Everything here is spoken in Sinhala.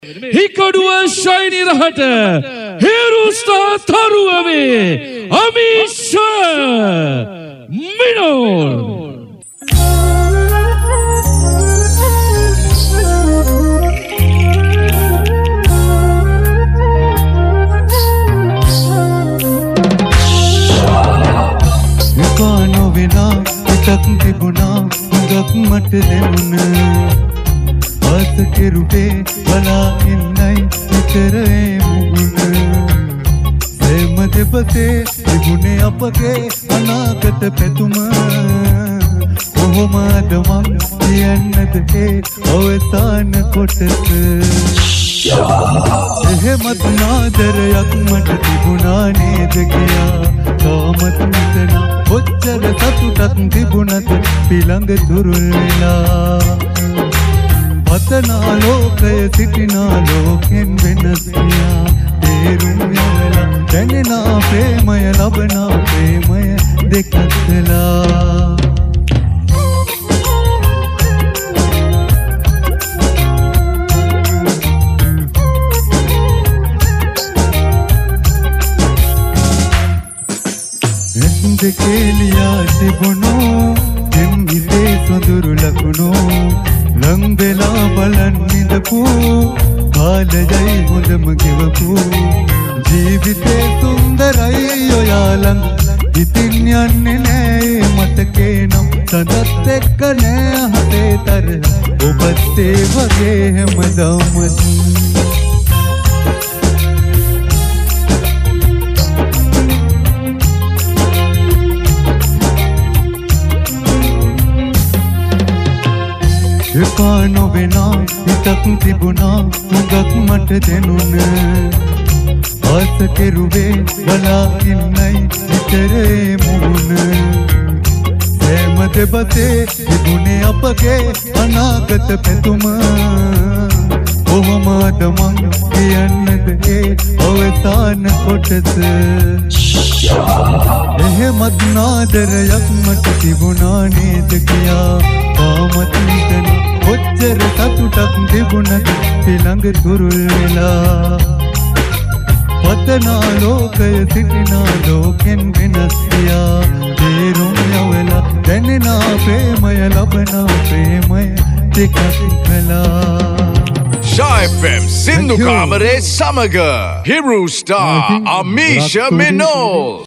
හිකඩුව ශයිනි රහට හේරුස්ථා තරුවවේ අමීෂ මිනෝල් එපානො වෙලා හිතක් තිබුණා හුඟක් මට දැනුණ ආස කෙරුවේ බලා ඉන්නයි විතරේ මුගුණ ප්‍රේම දෙපසේ තිබුණේ අපගේ අනාගත පැතුම කොහොමද මං කියන්නද ඒ අවසාන කොටස එහෙමත් නාදරයක් මට තිබුණා නේද කියා තාමත් මෙතන ඔච්චර සතුටක් තිබුණද පිළඟ තුරුල් වෙලා පතනා ලෝකය සිටිනා ලෝකෙන් වෙනස් ගියා තේරුම් යවලා දැනෙනා ප්‍රේමය ලබනා ප්‍රේමය දෙකක් වෙලා දෙකේලියා තිබුණෝ දෙම් හිතේ සොඳුරු ලකුණෝ ලං වෙලා බලන් ඉඳපු කාලයයි හොඳම ගෙවපු ජීවිතේ සුන්දරයි ඔයාලන් ඉතින් යන්නේ නෑ මතකේ නම් සඳත් එක්ක නෑ හදේ තර ඔබත් ඒ වගේ හැමදාමත් එපා නොවෙනා හිතක් තිබුණා හුඟක් මට දැනුණ ආස කෙරුවේ බලා ඉන්නයි විතරේ මුහුණ ප්‍රේම දෙපසේ තිබුණේ අපගේ අනාගත පැතුම කොහොමද මං කියන්නද ඒ අවසාන කොටස එහෙමත් නාදරයක් මට තිබුණා නේද කියා තාමත් හිතන ඔච්චර සතුටක් තිබුණද පිළඟ තුරුල් වෙලා පතනා ලෝකය සිටිනා ලෝකෙන් වෙනස් ගියා තේරුම් යවලා දැනෙනා ප්‍රේමය ලබනා ප්‍රේමය දෙකක් වෙලා Shah FM Sindhu Kamare Samaga Hero Star Amisha Minol